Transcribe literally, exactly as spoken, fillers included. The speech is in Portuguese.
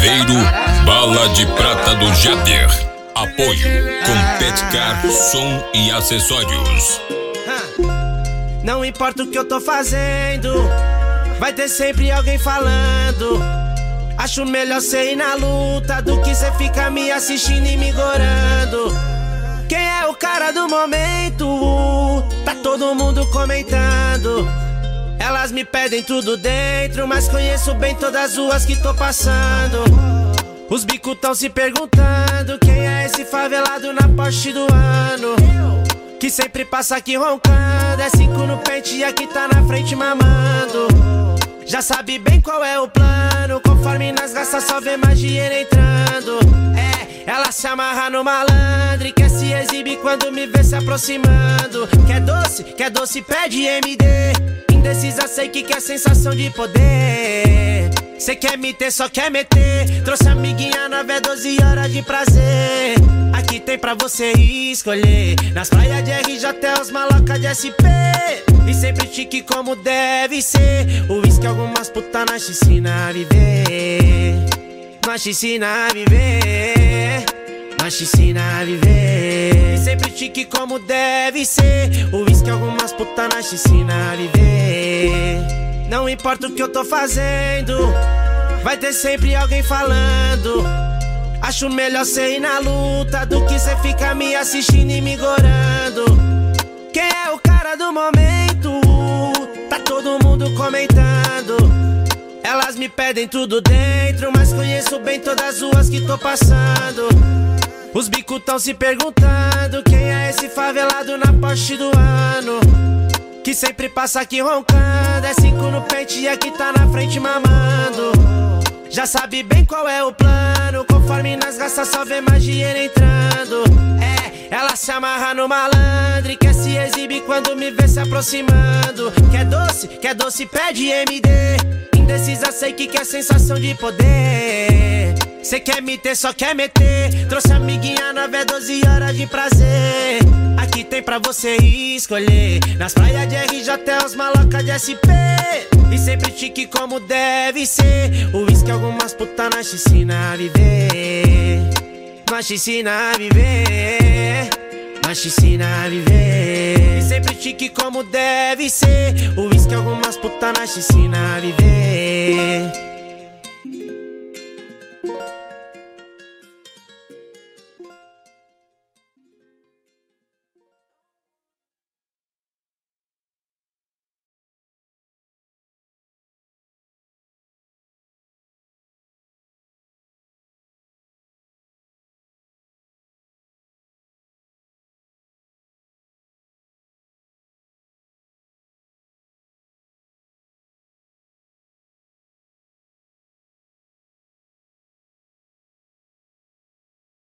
Chaveiro, bala de prata do Jader. Apoio com Petcar, som e acessórios. Não importa o que eu tô fazendo, vai ter sempre alguém falando. Acho melhor cê ir na luta do que cê ficar me assistindo e me gorando. Quem é o cara do momento? Tá todo mundo comentando. Elas me pedem tudo dentro, mas conheço bem todas as ruas que tô passando. Os bicos tão se perguntando quem é esse favelado na Porsche do ano, que sempre passa aqui roncando. É cinco no pente e aqui tá na frente mamando. Já sabe bem qual é o plano, conforme nas gastas só vê mais dinheiro entrando. É, ela se amarra no malandro e quer se exibir quando me vê se aproximando. Quer doce, quer doce, pede M D. Indecisa, sei que quer sensação de poder. Cê quer me ter, só quer meter. Trouxe amiguinha nove, é doze horas de prazer. Aqui tem pra você escolher. Nas praias de R J até os malocas de S P. E sempre chique como deve ser. O uísque algumas putas na piscina a viver. Na piscina a viver. Na piscina a viver. E sempre chique como deve ser. O uísque algumas putas na piscina a viver. Não importa o que eu tô fazendo, vai ter sempre alguém falando. Acho melhor cê ir na luta do que cê ficar me assistindo e me gorando. Quem é o cara do momento? Tá todo mundo comentando. Elas me pedem tudo dentro, mas conheço bem todas as ruas que tô passando. Os bicos tão se perguntando quem é esse favelado na Porsche do ano, que sempre passa aqui roncando. É cinco no pente e aqui tá na frente mamando. Já sabe bem qual é o plano, conforme nas gastas só vê mais dinheiro entrando. É, ela se amarra no malandro e quer se exibir quando me vê se aproximando. Quer doce, quer doce, pede M D. Indecisa, sei que quer sensação de poder. Cê quer me ter, só quer meter. Trouxe amiguinha nove, é doze horas de prazer. Aqui tem pra você escolher. Nas praias de R J até os malocas de S P. E sempre chique como deve ser. O uísque algumas putas na piscina a viver. Na piscina a viver. Na piscina a viver. E sempre chique como deve ser. O uísque algumas putas na piscina a viver.